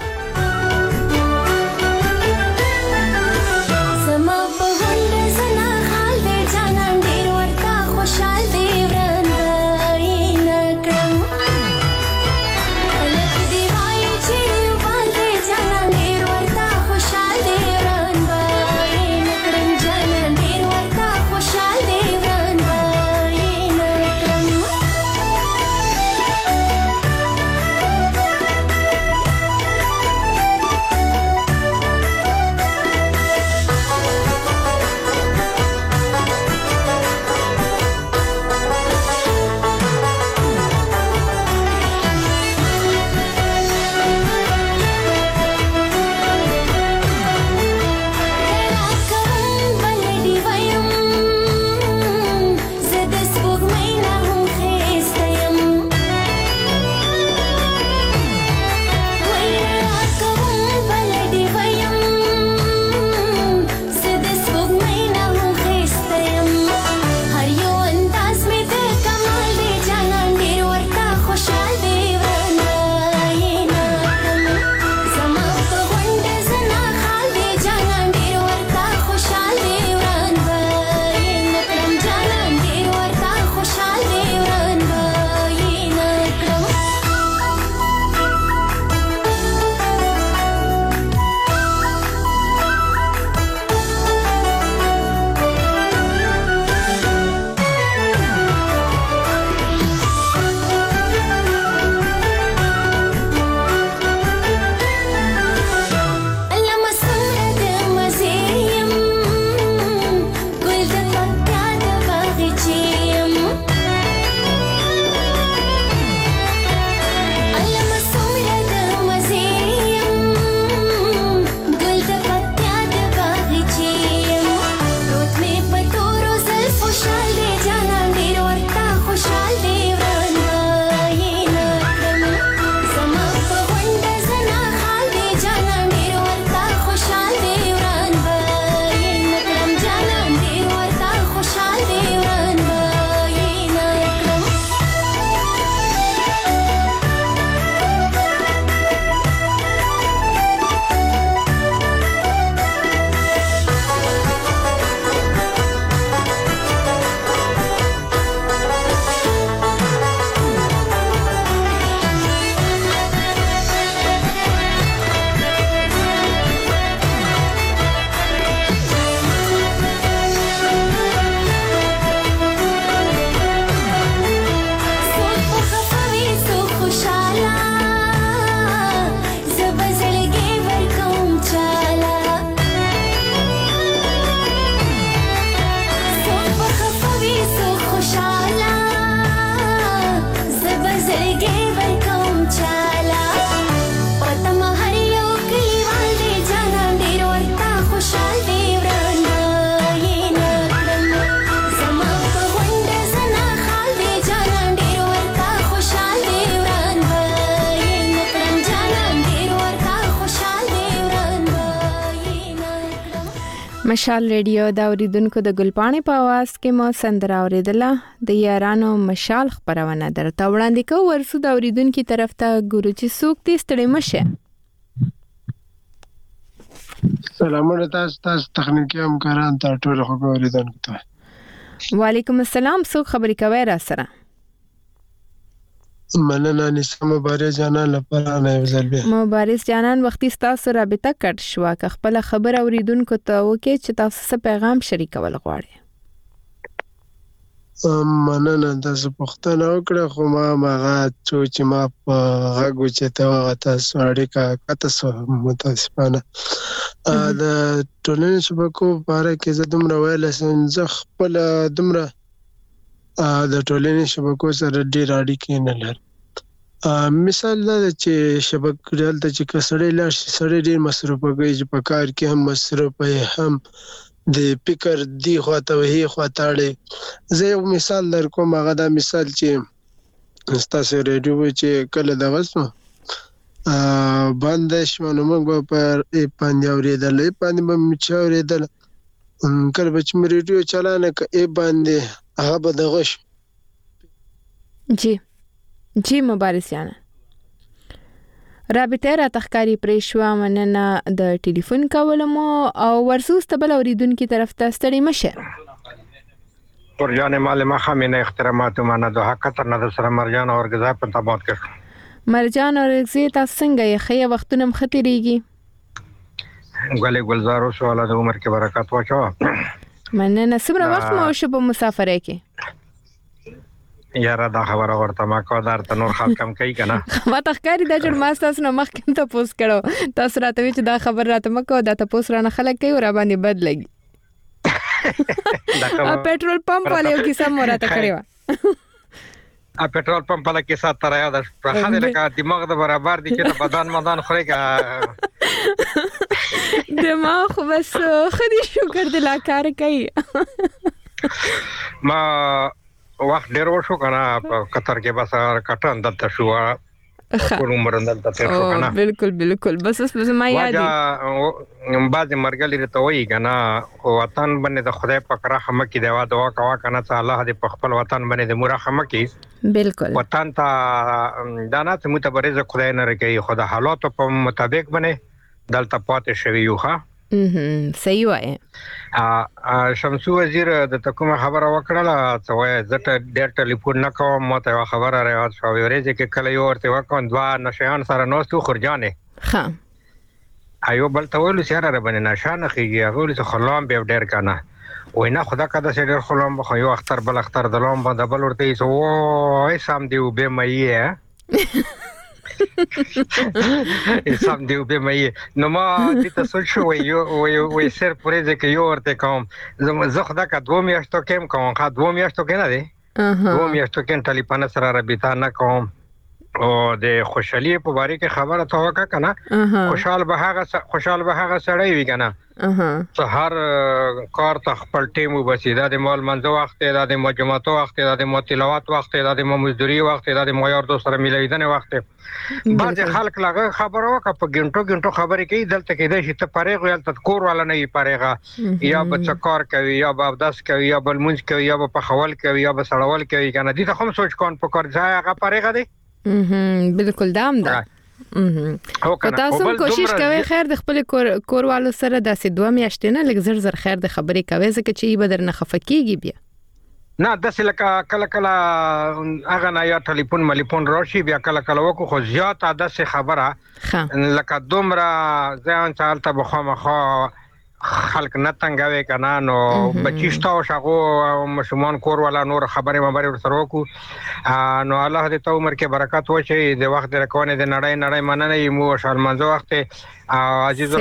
مشال ریډیو دا اوریدونکو د ګلپاڼې په आवाज کې مو سندره اوریدله د یارانو مشال خبرونه درته وړاندې کوم. ورسو د اوریدونکو طرف ته ګورو چې څوک دې ستړي مشه. سلامونه تاسو تاسو تخنیکی همکاران ته ټول خو اوریدونکو ته. وعلیکم السلام. څوک خبرې کوي را سره؟ مننه نسا مبارز جانان لپاره نه یو ځل بیا مبارز جانان وختي تاسو رابطه کټ شو که خپل خبر اوریدونکو ته وکي چې تاسو څه پیغام شریکول غواړئ مننه تاسو پوښتنه وکړه خو ما هغه چې ما په غږ وچته هغه تاسو اړیکه تاسو متاسفانه د ټولنې شبکو په اړه کې زه دومره ویل سم زه خپل دومره د ټولنې شبکو سره ډېر اړیکې نه لرم مثال دا چې شبکې دلته چې کسړې لاړ شي سړی ډېر مصروف وي چې په کار کې هم مصروف وي هم د فکر دی خواته وهي خواته اړې زه یو مثال در کوم هغه دا مثال چې ستاسو ریډیو چې کله دغه سو باندې شو نو موږ په باندې اورېدل باندې به چې اورېدل کله به چې ریډیو چلانه کې باندې هغه به دغه جی جی مبارسیانه رابطه را تخکاری پریشوا مننه د ټلیفون کولمو او ورسوس تبل اوریدونکو طرف ته ستړي مشه پرجان معلومه خامنه احترامات منه د حق تر نه سره مرجان او غذا په تبات کړ مرجان او غذا تاسو څنګه یې خې وختونه مختریږي ګلې ګلزارو سواله د عمر کې برکات واچو مننه سمره وخت مو شو په مسافرې کې یاره دا خبره ورته ما کو دار ته نور خاص کم کوي کنه ما تخکاری دا جوړ ماستاس نو مخ کې ته پوس کړو تاسو راته چې دا خبر راته مکو دا ته پوس رانه خلک کوي ور باندې بد لګي ا پېټرول پمپ والے کی سم راته کړی و ا پېټرول پمپ والا کې سات تر یاد په خاله لکه دماغ د برابر دي چې بدن مدان خوري کا دماغ بس خدي شکر د لا کار کوي ما وخت ډیر وشو کنه په قطر کې بس کټن دلته شو ټول عمر دلته تیر شو کنه بالکل بالکل بس بس ما یاد دي بعض مرګلي ته وایي کنه وطن باندې د خدای په کرا هم کې دوا دوا کوا کنه ته الله دې په خپل وطن باندې د مورخه هم کې بالکل وطن ته دانا ته متبرز خدای نه رکی خدای حالات په مطابق باندې دلته پاتې شوی یو ها هم صحیح وای ا شمسو وزیر د تکومه خبره وکړه څه وای زه ډېر ټلیفون نه کوم ماته خبره راوړ شو ورېځه کې کله یو ورته وکم دوا نشيان سره نوستو خرجانه ها ایو بل ته ویل سره را باندې نشانه خيږي هغه له خلام به ډېر کنه وینا خدا کده سره خلام خو یو اختر بل اختر د لوم باندې بل ورته سو وای سم دی وبې مې سم دی وبې مې نو ما دې ته سوچ شو یو وای سر پرېځه کې یو ورته کوم زه خدا کا دوه میاشتو کېم کوم خا دوه میاشتو کې نه دی دوه میاشتو کې ټلیفون سره رابطه نه کوم او د خوشحالي په باره کې خبره تا وکړه کنه خوشحال به هغه خوشحال به هغه سړی وي کنه ته هر کار ته خپل ټیم وبسیدا د مال منځ وخت د مجموعات وخت د متلاوات وخت د مزدوري وخت د معیار دو سره ملایدنه وخت بعض خلک لغه خبره وکړه په ګنټو ګنټو خبرې کوي دلته کې د شته پرېغ ویل تذکر ولا نه پرېغه یا به څکار کوي یا به داس کوي یا بل منځ کوي یا به خول کوي یا به سړول کوي کنه دي ته هم سوچ کون په کار ځای هغه پرېغه دی مهم بالکل دام ده او تاسو کوشش کوئ خیر د خپل کور والو سره د سدوا میاشتې نه لږ زر زر خیر د خبرې کوي ځکه چې به درنه خفکیږي بیا نه د سلکه کله کله هغه نه یا ټلیفون ملیفون راشي بیا کله کله وکړو خو زیات عادت خبره لکه دومره ځان چالت بخومخه خلک نه تنګوي کنه نو بچیشتو شغو مشمون کور ولا نور خبره مبر سره وکړو نو الله دې ته عمر کې برکت وشي د وخت رکونه د نړۍ نړۍ مننه مو شرمنځ وخت عزیز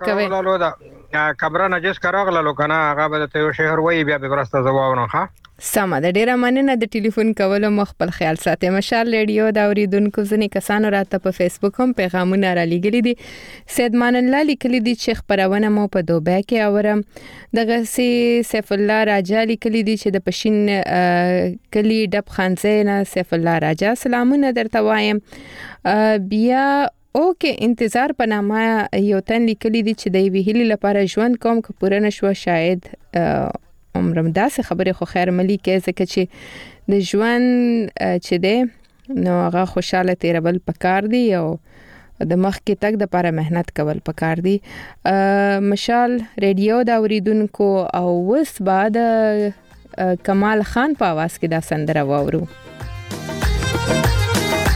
الله کبره نجس کراغله کنه هغه به ته شهر وای بیا به برسته زواونه ښه سمه د ډیره مننه د ټلیفون کولو مخ خپل خیال ساتي مشال ریډیو دا اوریدونکو ځنې کسانو راته په فیسبوک هم پیغامونه را لګلي دي سید مان الله لیکلي دي چې خبرونه مو په دوبه کې اورم دغه سي سیف الله راجا لیکلي دي چې د پښین کلی ډب خانزه سیف الله راجا سلامونه درته وایم بیا اوکې انتظار په نامه یو تن لیکلي دي چې د ویهلی لپاره ژوند کوم که پوره نشو شاید عمرم داسې خبرې خو خیر ملي کې ځکه چې د ژوند چې دی نو هغه خوشاله تیرول پکار دی او د مخ کې تک د لپاره مهنت کول پکار دی مشال ریډیو دا اوریدونکو او وس بعد کمال خان په आवाज کې دا سندره واورو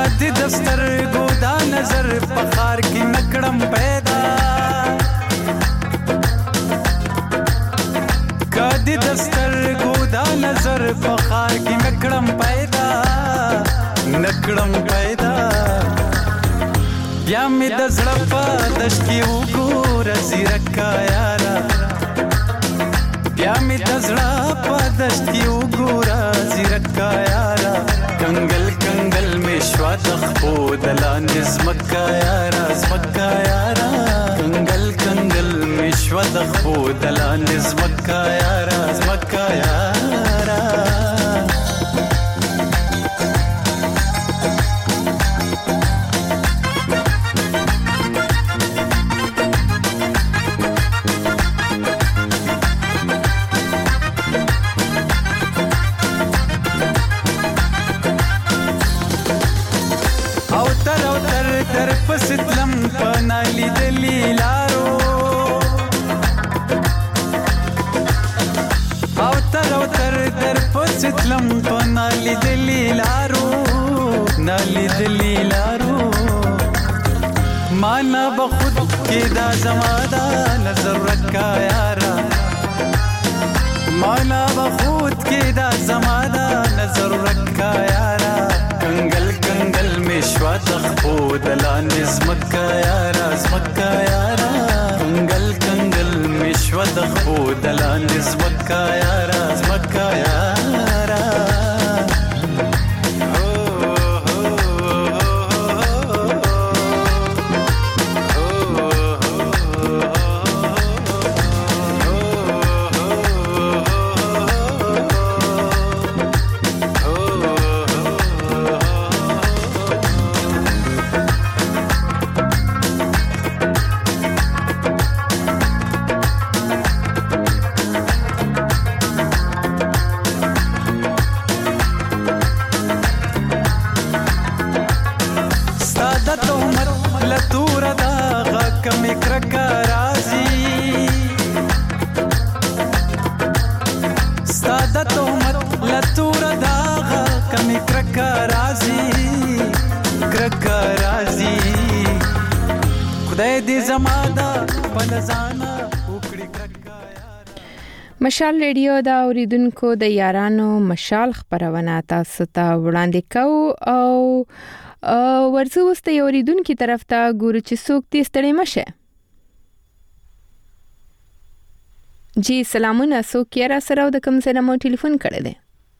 کدی دستر ګودا نظر پخار کی نکړم پیدا کدی دستر ګودا نظر پخار کی نکړم پیدا نکړم پیدا بیا می د زړه په دش کې وګوره زیرکا یارا بیا می د زړه په دش کې وګوره زیرکا یارا کنګل کنګل می شوا د خپو دلان زمکا یارا زمکا یارا کنګل کنګل می شوا د خپو دلان زمکا یارا زمکا یارا پستلم پنالی دلی لارو او تر او تر در پستلم پنالی دلی لارو نالی دلی لارو مانا بخود کی دا زمادا نظر رکا یارا مانا بخود کی دا زمادا نظر رکا یارا کنگل کنگل میشوا دخپو دلان زمکا یارا زمکا یارا کنگل کنگل میشوا دخپو دلان زمکا یارا زمکا یارا مشال ریډیو دا اوریدونکو د یارانو مشال خبرونه تاسو ته وړاندې کوو او ورڅ وسته اوریدونکو طرف ته ګورو چې څوک دې ستړي مشه. جی سلامونه، څوک یې را سره د کوم ځای نه مو ټلیفون کړی دی؟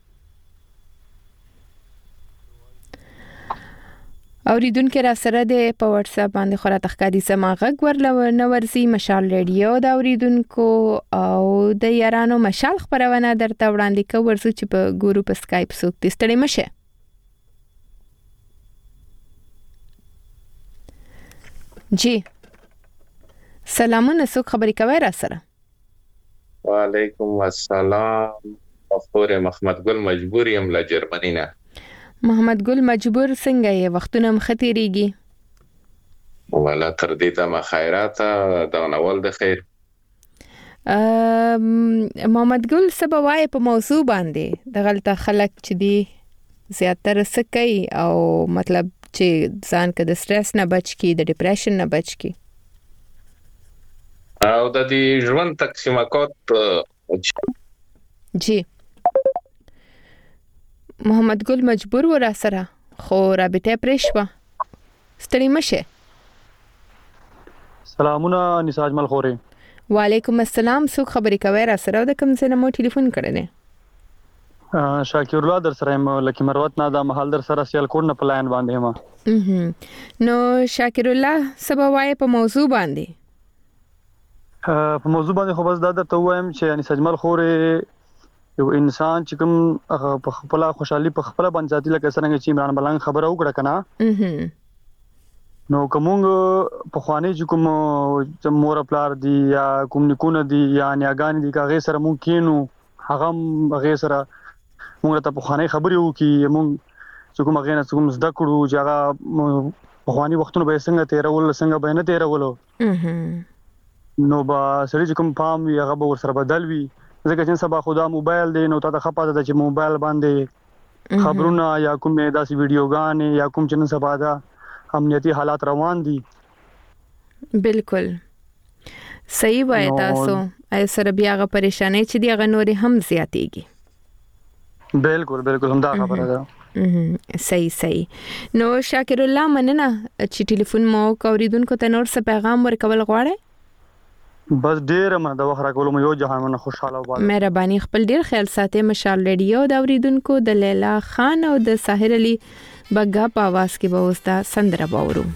اوریدونکو را سره د په واتس اپ باندې خورا تخکادي سما غږ ورلو نو ورسي مشال ریډیو دا اوریدونکو او د یارانو مشال خبرونه درته وړاندې کوو ورسو چې په ګورو په سکایپ څوک دې ستړي مشه. جی سلامونه، څوک خبرې کوي را سره؟ وعلیکم السلام، مفخور محمد ګل مجبور یم له جرمني نه. محمد ګل مجبور څنګه یې؟ وختونه مختيريږي ولا تر دې ته ما خیرات دا نوول د خیر. محمد ګل سبوای په موضوع باندې د غلطه خلک چې دی زیاتره سکي او مطلب چې ځان کې د سټرس نه بچ کی، د ډیپریشن نه بچ کی او د دې ژوند تقسیم کوت. جی محمد ګل مجبور و را سره خو رابطه پرېښوه، ستړي مشه. سلامونه نساج مل خوري. وعلیکم السلام، څوک خبرې کوي را سره د کوم ځای نه مو ټلیفون کړی دی؟ شاکر الله در سره یم لکه مروت نه دا محل در سره سیال کور نه پلاین باندې ما. نو شاکر الله سبا وای په موضوع باندې په موضوع باندې خو بس دا درته وایم چې یعنی سجمل خوري یو انسان چې کوم په خپل خوشحالي په خپل باندې ذاتي لکه څنګه چې عمران بلنګ خبره وکړه کنه نو کومه په خواني چې کوم مور پلار دی یا کوم نکونه دی یا نیاګان دی کاغه سره مونږ کینو هغه هغه سره مونږ ته په خواني خبرې وکي مونږ چې کوم هغه نه کوم زده کړو چې هغه په خواني وختونه به څنګه تیرول څنګه به نه تیرولو نو با سړي چې کوم پام وي هغه به ور سره بدل وي ځکه چې سبا خدا موبایل دی نو تا ته خپاده چې موبایل باندې خبرونه یا کوم داسې ویډیوګانې یا کوم چې نن سبا دا امنیتي حالات روان دي. بالکل صحیح وای تاسو ای سره بیا غ پریشانې چې دی غ نورې هم زیاتېږي. بالکل بالکل هم دا خبره ده. صحیح صحیح نو شاکر الله مننه چې ټلیفون مو کوریدونکو ته نور څه پیغام ورکول غواړئ؟ بس ډیر مننه د وخت راکولو مې یو جهان مننه خوشاله وباله. مهرباني خپل ډیر خیال ساتئ. مشال ریډیو د اوریدونکو د لیلا خان او د ساحر علي بګا په आवाज کې به اوس دا سندره باورو.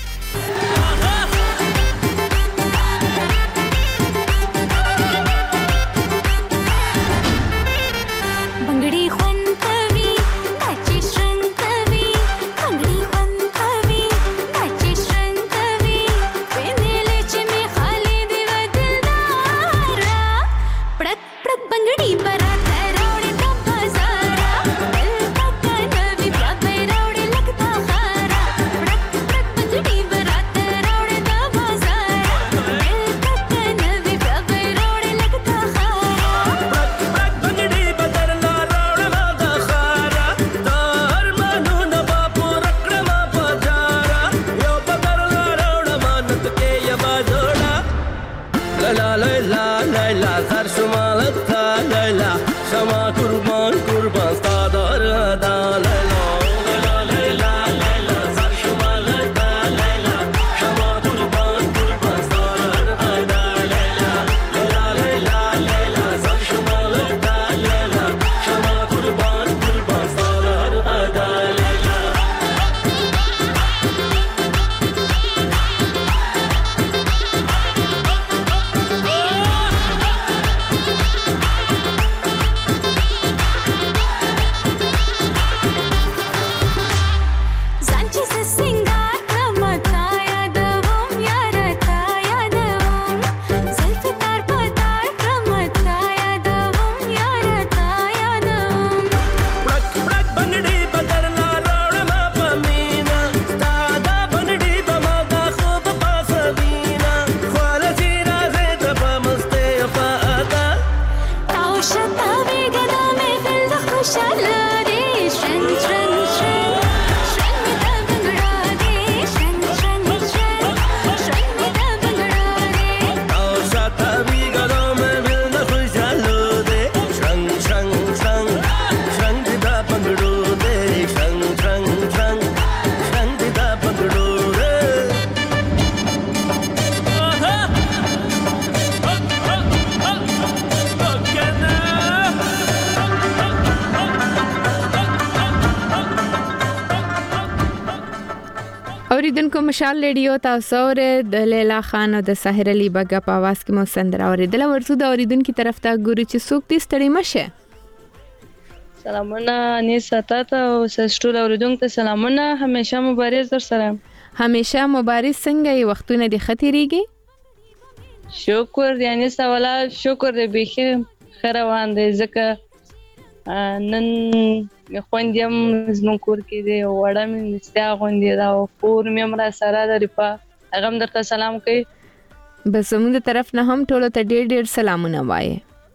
اوریدونکو مشال ریډیو تاسو ور د لیلا خان او د ساحر علي بګا په आवाज کې مو سندره اوریدل. ورته د اوریدونکو طرف ته ګوري چې څوک دې ستړي مشه. سلامونه انیسه تاسو او سټول اوریدونکو ته سلامونه. همیشه مبارز در سره. همیشه مبارز. څنګه یې وختونه دې خطرېږي؟ شکر یعنی سوالا شکر دې به خیر روان دي ځکه نن مې خوندم زمون کور کې دی وړه مې نستا غوندې دا او کور مې مرا سره د ریپا هغه درته سلام کوي. بس زموږ طرف نه هم ټولو ته ډېر ډېر سلامونه وایي.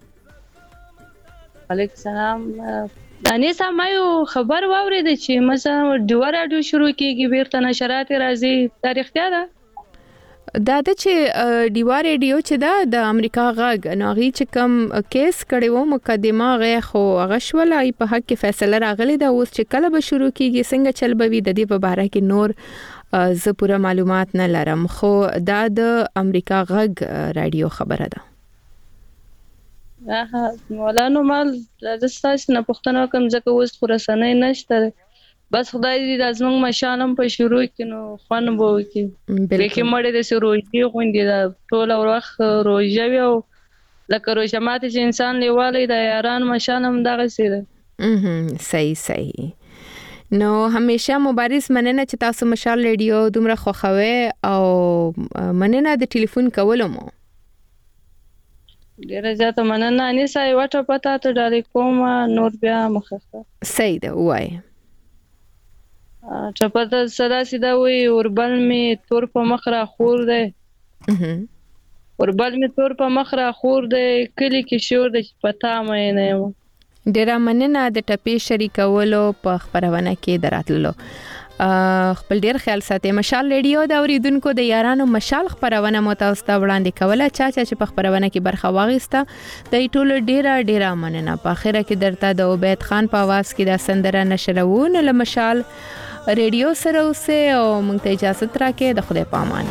وعلیکم السلام. انیسه ما یو خبر واورېد چې مثلا ډیوا راډیو شروع کیږي بیرته نشرات راځي. تاریخ ده دا د چې ډیوا ریډیو چې دا د امریکا غږ نو غي چې کم کیس کړي وو مقدمه غي خو غشولای په حق کې فیصله راغلی دا اوس چې کله به شروع کیږي څنګه چل بوي د دې په اړه کې نور زه پوره معلومات نه لرم خو دا د امریکا غږ رادیو خبره ده. اه مولانا مال د ستاسو نه پښتنه کوم ځکه اوس خراسانه نشته. بس خدای دې د ازمن مشانم په شروع کې نو خوان بو کې لکه مړې د سروجي غوندې دا ټول وروخ روزه وي او لکه روزه ماته چې انسان لیوالي د یاران مشانم دغه سره. اه صحیح صحیح. نو همیشه مبارز مننه چې تاسو مشال ریډیو دومره خوښوي او مننه د ټلیفون کولو مو. ډیره زیاته مننه. انیسه واټه پتا ته ډالې کوم نور بیا مخه. صحیح ده وای. چپته صدا سیدا وي اوربل می تور په مخ را خور ده. اوربل می تور په مخ را خور ده کلی کې شور ده پتا مې نه. ډیره مننه د ټپې شریکولو په خبرونه کې دراتللو. خپل ډیر خیال ساتئ. مشال ریډیو د اوریدونکو د یارانو مشال خبرونه مو تاسو ته وړاندې کوله. چا چې په خبرونه کې برخه واغسته د ټولو ډیره ډیره مننه. په اخره کې درته د عبید خان په आवाज کې د سندره نشرون له مشال ریډیو سره اوسه او مونږ ته اجازه راکې. د خدای پامان.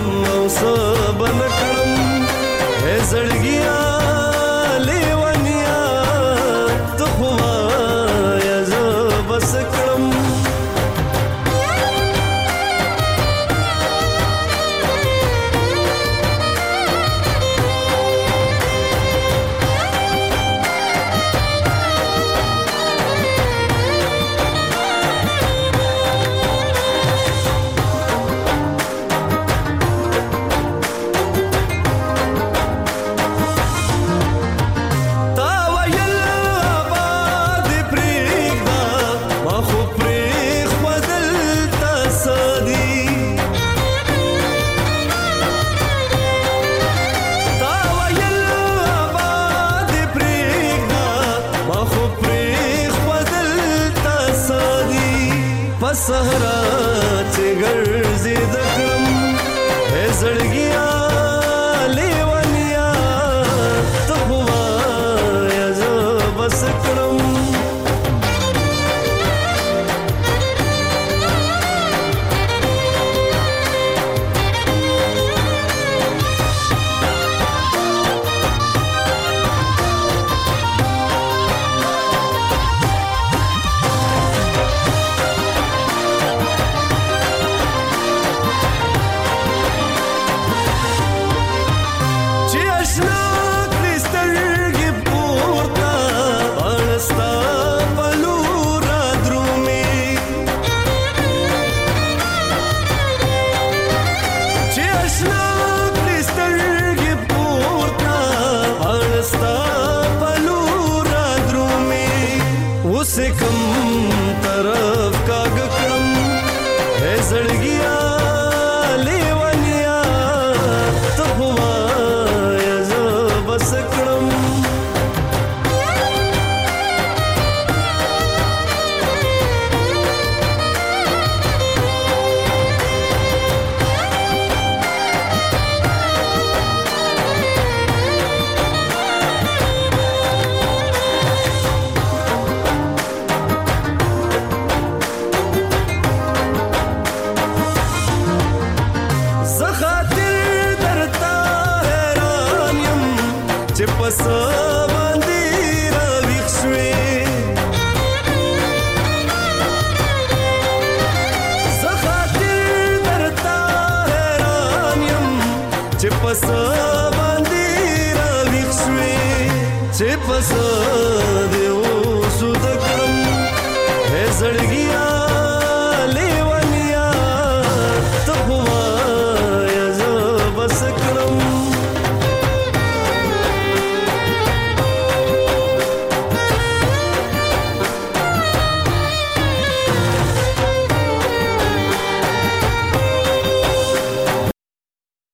सहरा चे गर्जी दकरम है जड़गिया लेवनिया तो हुआ या जो बस करम से कम तरफ का गकरम है जड़गिया लेवनिया तो हुआ या जो बस करम पस बांधी रविक्ष्वे सखातिर दरता हैरानियम चे पस बांधी रविक्ष्वे चे पस देव सुदक्रम है जड़गिया